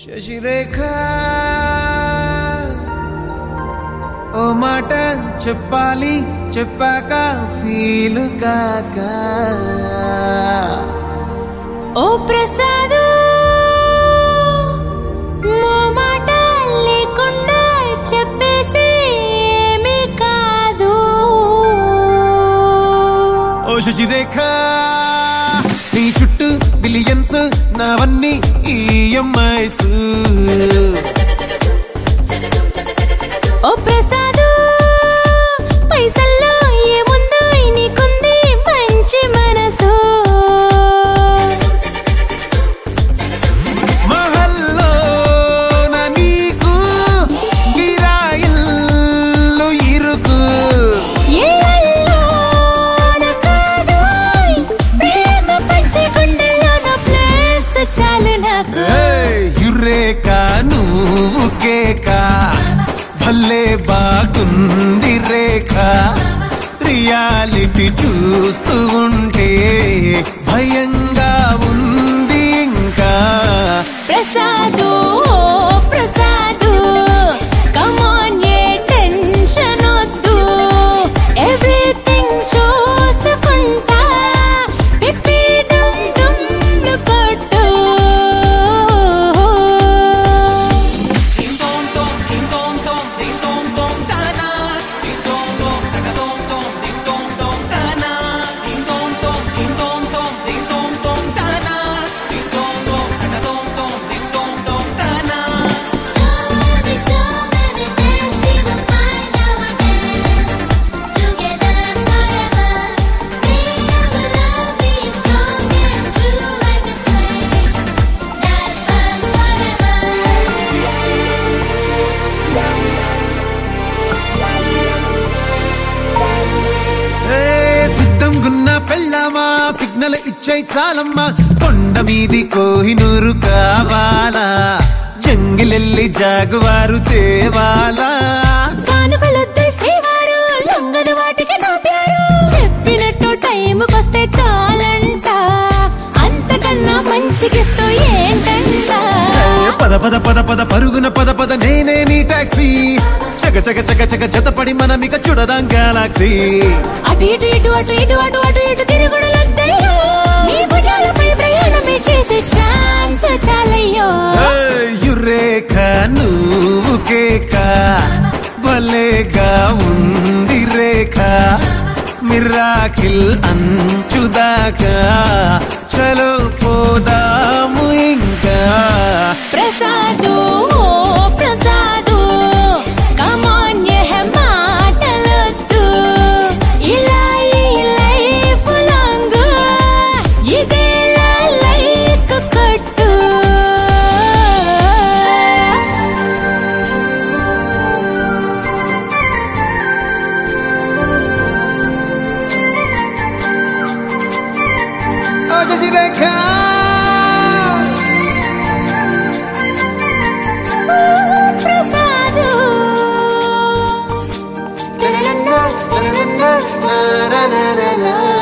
శశిరేఖ ఓ మాట చెప్పాలి చెప్పాక ఫీలు కాక ఓ ప్రసాదు మో మాట లేకుండా చెప్పేసి ఏమీ కాదు. ఓ శశిరేఖ నీ చుట్టూ బిలియన్స్ నావన్నీ ఈఎంఐస్. ఓ ప్రసాదు పైసల్లో ఏముందో నీకుంది మంచి మనసు. మహల్లో నా నీకు గిరాయిల్లు ఇరుకు. ఏల్లో నా కాదు ప్రేమ పంచి గుండెల్లో నా ప్లేస్ చాలు నాకు. యురేక నువ్వు కేక భలే బాగుంది రేఖ. రియాలిటీ చూస్తూ ఉంటే భయంగా ఉంది ఇంకా. ప్రసాదు ప్రసాదు కమ్ ఆన్ ఏ టెన్షన్ వద్దు. ఎవ్రీథింగ్ చూసుకుంటా పిప్పి డమ్ డమ్ కొట్టు. పెళ్ళామా సిగ్నల్ ఇచ్చే చాలమ్మా. కొండ మీది కోహినూరు కావాలా, జంగిలెల్లి జాగువారు తేవాలా. కానుకలొద్దు సేవారు లొంగని వాటికి నోపారు. చెప్పినట్టు టైంకొస్తే చాలంట, అంతకన్నా మంచి గిఫ్ట్ ఏంటంట. పద పద పద పద పరుగున పద పద నేనే నీ టాక్సీ. చక చక చక చక జతపడి మనమిక చూడదాం గెలాక్సీ. అటు ఇటు ఇటు అటు ఇటు అటు అటు ఇటు తిరుగుడులొద్దయ్యో. నీ భుజాలపై ప్రయాణమే చేసే ఛాన్స్ చాలయ్యో. యురేఖ నువ్వు కేక భలేగా ఉంది రేఖ. మిరాకిల్ అంచుదాకా చలో పోదాము ఇంకా. ప్రసాదు ప్రసాదు కమ్ ఆన్ ఏ మాటలొద్దు. ఇలా ఈ లైఫ్ లాంగ్ ఇదేలా లైక్ కొట్టు. ఓ Sasirekha Prasad na na na na na na na